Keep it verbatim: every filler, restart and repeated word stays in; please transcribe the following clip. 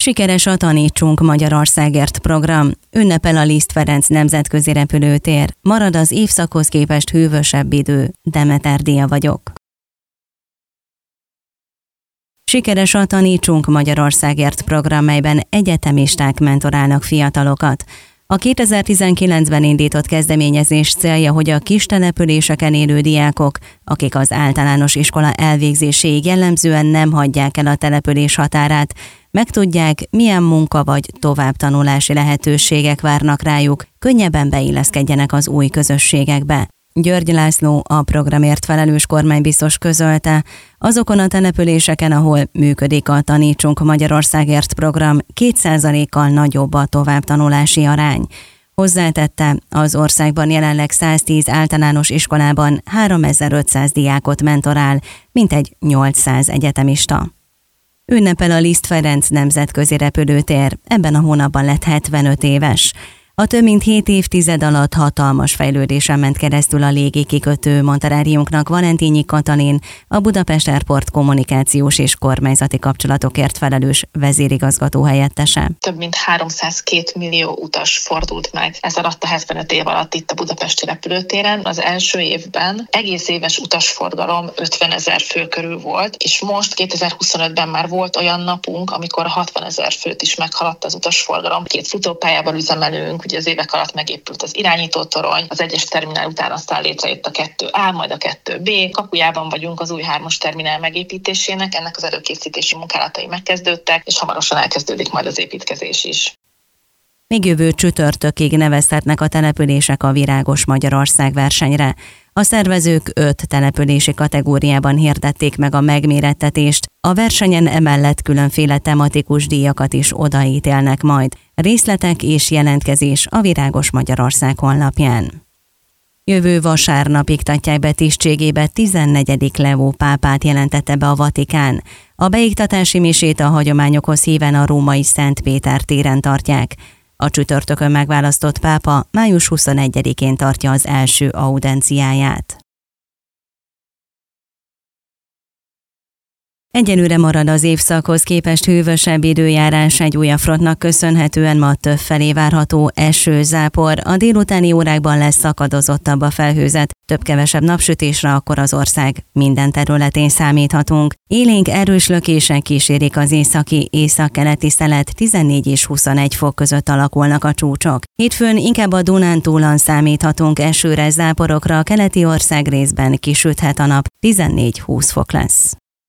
Sikeres a Tanítsunk Magyarországért program. Ünnepel a Liszt Ferenc nemzetközi repülőtér. Marad az évszakhoz képest hűvösebb idő. Demeter Dia vagyok. Sikeres a Tanítsunk Magyarországért program, melyben egyetemisták mentorálnak fiatalokat. A kétezer-tizenkilencben indított kezdeményezés célja, hogy a kis településeken élő diákok, akik az általános iskola elvégzéséig jellemzően nem hagyják el a település határát, megtudják, milyen munka vagy továbbtanulási lehetőségek várnak rájuk, könnyebben beilleszkedjenek az új közösségekbe. György László, a programért felelős kormánybiztos közölte, azokon a településeken, ahol működik a Tanítsunk Magyarországért program, két százalékkal nagyobb a továbbtanulási arány. Hozzátette, az országban jelenleg száztíz általános iskolában háromezer-ötszáz diákot mentorál, mintegy nyolcszáz egyetemista. Ünnepel a Liszt Ferenc nemzetközi repülőtér, ebben a hónapban lett hetvenöt éves. A több mint hét évtized alatt hatalmas fejlődésen ment keresztül a légi kikötő, mondta rádiónknak Valentínyi Katalin, a Budapest Airport kommunikációs és kormányzati kapcsolatokért felelős vezérigazgató helyettese. Több mint háromszázkettő millió utas fordult meg ez alatt a hetvenöt év alatt itt a budapesti repülőtéren. Az első évben egész éves utasforgalom ötvenezer fő körül volt, és most kétezer-huszonötben már volt olyan napunk, amikor hatvanezer főt is meghaladt az utasforgalom. Két futópályával üzemelünk. Ugye az évek alatt megépült az irányítótorony, az egyes terminál után aztán létrejött a kettő á, majd a kettő bé. Kapujában vagyunk az új hármas terminál megépítésének, ennek az előkészítési munkálatai megkezdődtek, és hamarosan elkezdődik majd az építkezés is. Még jövő csütörtökig neveztetnek a települések a Virágos Magyarország versenyre. A szervezők öt települési kategóriában hirdették meg a megmérettetést, a versenyen emellett különféle tematikus díjakat is odaítélnek majd. Részletek és jelentkezés a Virágos Magyarország honlapján. Jövő vasárnap iktatják be tisztségébe tizennegyedik Leó pápát, jelentette be a Vatikán. A beiktatási misét a hagyományokhoz híven a római Szent Péter téren tartják. A csütörtökön megválasztott pápa május huszonegyedikén tartja az első audenciáját. Egyelőre marad az évszakhoz képest hűvösebb időjárás, egy újabb frontnak köszönhetően ma többfelé várható eső, zápor, a délutáni órákban lesz szakadozottabb a felhőzet, több-kevesebb napsütésre akkor az ország minden területén számíthatunk. Élénk erős lökések kísérik az északi, északkeleti szelet, tizennégy és huszonegy fok között alakulnak a csúcsok. Hétfőn inkább a Dunántúlon számíthatunk esőre, záporokra, a keleti ország részben kisüthet a nap, tizennégy-húsz fok lesz.